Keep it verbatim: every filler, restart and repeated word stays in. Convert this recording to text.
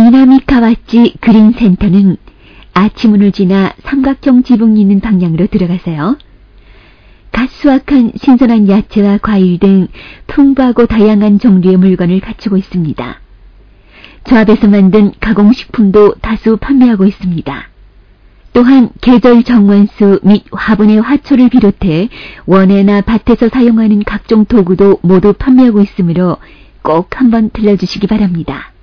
미나미카와치 그린센터는 아치문을 지나 삼각형 지붕이 있는 방향으로 들어가세요. 갓 수확한 신선한 야채와 과일 등 풍부하고 다양한 종류의 물건을 갖추고 있습니다. 조합에서 만든 가공식품도 다수 판매하고 있습니다. 또한 계절 정원수 및 화분의 화초를 비롯해 원예나 밭에서 사용하는 각종 도구도 모두 판매하고 있으므로 꼭 한번 들러주시기 바랍니다.